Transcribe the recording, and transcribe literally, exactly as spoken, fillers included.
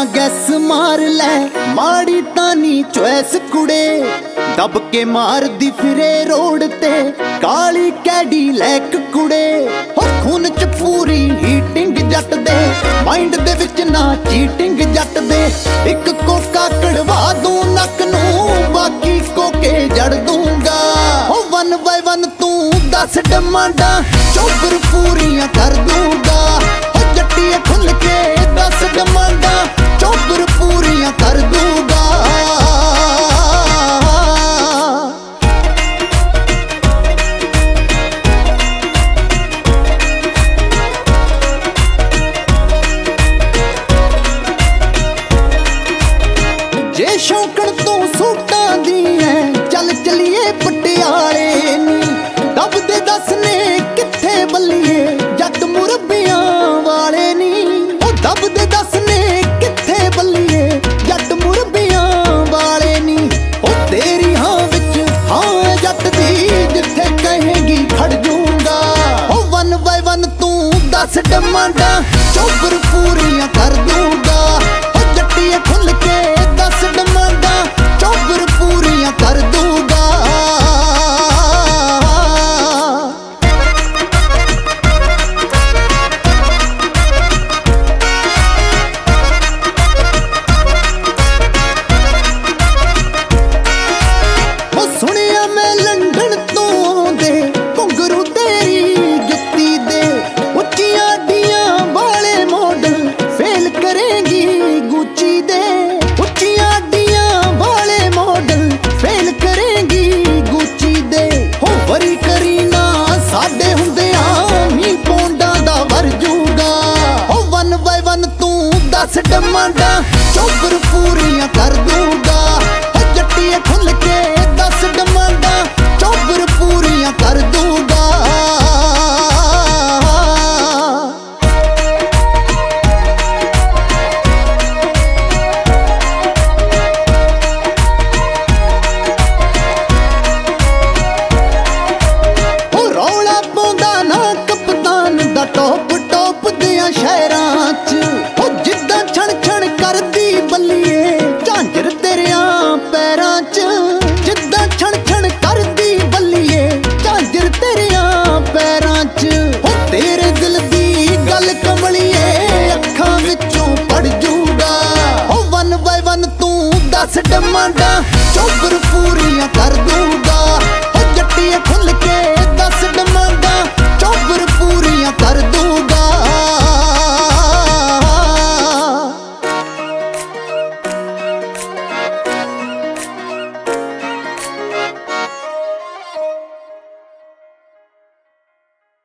Gas मार लै माड़ी तानी चॉइस कुड़े दब के मार दी फिरे रोड ते काली कैडीलैक कुड़े हो खून च पूरी heating Jatt they mind they विच ना चीटिंग जट दे एक कोका कड़वा दूं नक नूं बाकी कोके जड़ दूंगा हो वन बाय वन तू दस डिमांडा चौबर पूरियां कर दूंगा हो जट्टिए खुल के दस डिमांडा चौबर पूरियां कर दूंगा। जे शौकण तू सूटां दी है चल चलिए पटियाले नी दब दे दस ने किथे बल्लिए जट मुरब्बियां वाले नी ओ दब दे दस ने किथे बल्लिए जट मुरब्बियां वाले नी ओ तेरी हाँ विच हाँ जट दी जिथे कहेगी खड़ जूंगा ओ वन बाय वन तू दस डिमांडा चौबर पूरियां कर दूंगा ओ जट्टिए खुल के दस डिमांडा चौबर पूरियां कर दूंगा। वो सुनिया मैं लंदन तो दे घुंघरू तेरी जुत्ती दे उच्चियां डियां वाले मॉडल फेल करेंगी गुच्ची दे उच्चियां डियां वाले मॉडल फेल करेंगी गुच्ची दे हो वरी करीना साडे हुंदियां नी पौंडां दा वर जूगा हो वन बाय वन तू दस डिमांडा चौबर पूरियां कर दूंगा हो जट्टिए खुल के दस डिमांडा चौबर पूरियां कर दूंगा। हो रौला पाउंदा ना कप्तान दा टॉप टॉप दियां शहरां च हो जिद्दां छण छण करदी बल्लिए झांजर तेरियां पैरां च जिद्दां छण छण करदी बल्लिए झांजर तेरियां पैरां च हो तेरे दिल दी गल कमलिए अखां विचों पड़ जूगा हो वन बाय वन तू दस डिमांडा चौबर पूरियां कर दूंगा।